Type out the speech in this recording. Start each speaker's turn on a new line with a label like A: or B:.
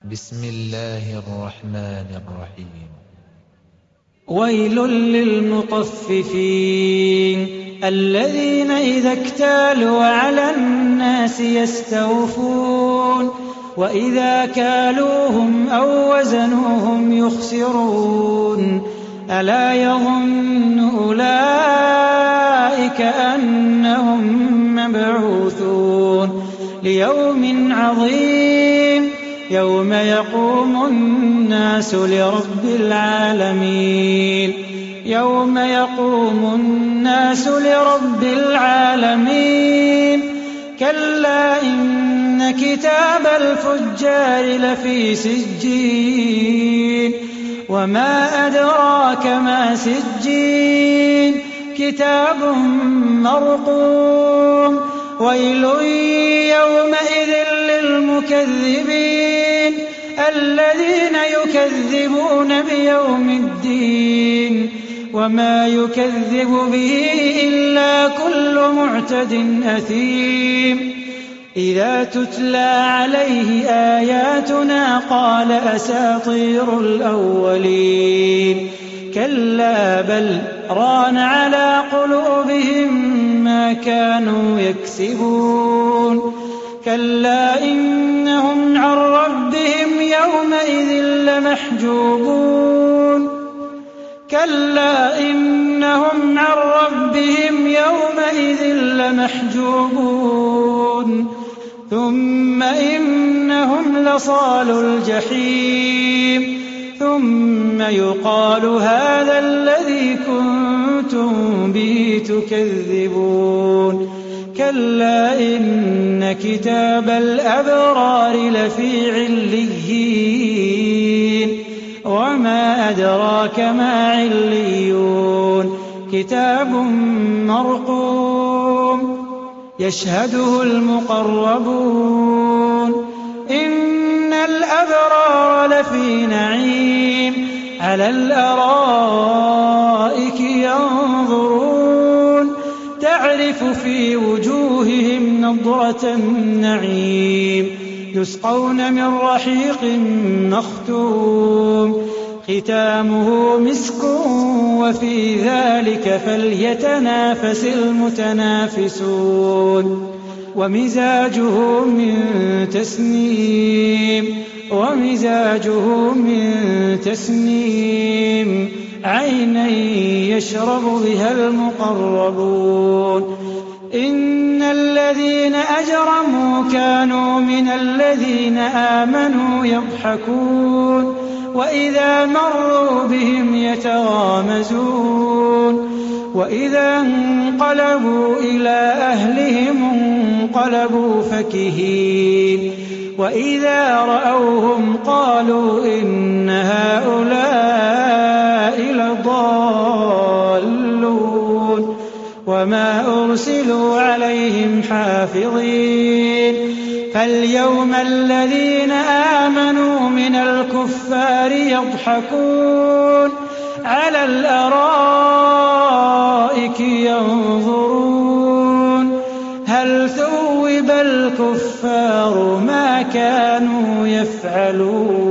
A: بسم الله الرحمن الرحيم.
B: ويل للمطففين الذين إذا اكتالوا على الناس يستوفون وإذا كالوهم أو وزنوهم يخسرون ألا يظن أولئك أنهم مبعوثون ليوم عظيم يوم يقوم الناس لرب العالمين يوم يقوم الناس لرب العالمين كلا إن كتاب الفجار لفي سجين وما أدراك ما سجين كتاب مرقوم ويل يومئذ للمكذبين الذين يكذبون بيوم الدين وما يكذب به إلا كل معتد أثيم إذا تتلى عليه آياتنا قال أساطير الأولين كلا بل ران على قلوبهم ما كانوا يكسبون كلا إنهم عن ربهم يومئذ لمحجوبون كلا إنهم عن ربهم يومئذ لمحجوبون ثم إنهم لصالوا الجحيم ثم يقال هذا الذي كنتم به تكذبون كلا إن كتاب الأبرار لفي عليين وما أدراك ما عليون كتاب مرقوم يشهده المقربون إن الأبرار لفي نعيم على الأرائك ينظرون تعرف في وجوههم نضرة النعيم يسقون من رحيق مختوم ختامه مسك وفي ذلك فليتنافس المتنافسون ومزاجه من تسنيم عينا يشرب بها المقربون إن الذين أجرموا كانوا من الذين آمنوا يضحكون وإذا مروا بهم يتغامزون وإذا انقلبوا إلى أهلهم انقلبوا فكهين وإذا رأوهم قالوا إن هؤلاء لضالون وما أرسلوا عليهم حافظين فاليوم الذين آمنوا من الكفار يضحكون على الأرائك ينظرون هل ثوب الكفار ما كانوا يفعلون